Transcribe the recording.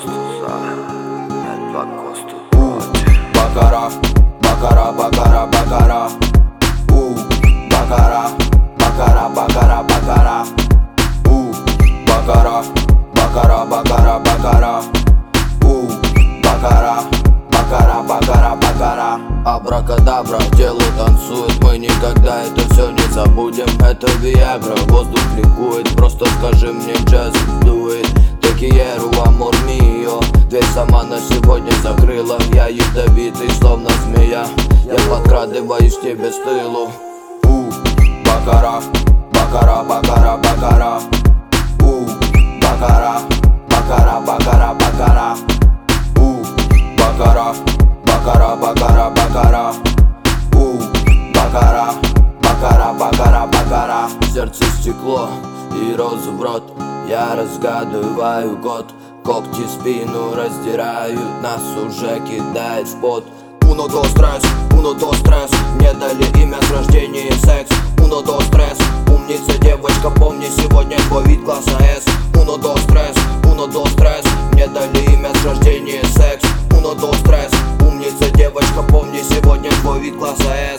Baccara, baccara, baccara, baccara. Baccara, baccara, baccara, baccara. Baccara, baccara, baccara, baccara. Baccara, бакара, бакара, бакара. Абракадабра, тело танцует, мы никогда это все не забудем. Это Виагра, воздух ликует, просто скажи мне, just do it. Te quiero, amor mío. Дверь сама на сегодня закрыла. Я ядовитый, словно змея. Я подкрадываюсь к тебе с тылу. Бакара, бакара, бакара, бакара. Бакара, бакара, бакара, бакара. Бакара, бакара, бакара, бакара. Бакара, бакара, бакара, бакара. Сердце стекло и розу в рот. Я разгадываю год. Когти спину раздирают, нас уже кидает в пот. Uno, dos, tres, uno, dos, tres. Мне дали имя с рождения секс. Uno, dos, tres. Умница девочка, помни, сегодня твой вид класса S. Uno, dos, tres, uno, dos, tres. Мне дали имя с рождения секс. Uno, dos, tres. Умница девочка, помни, сегодня твой вид класса S.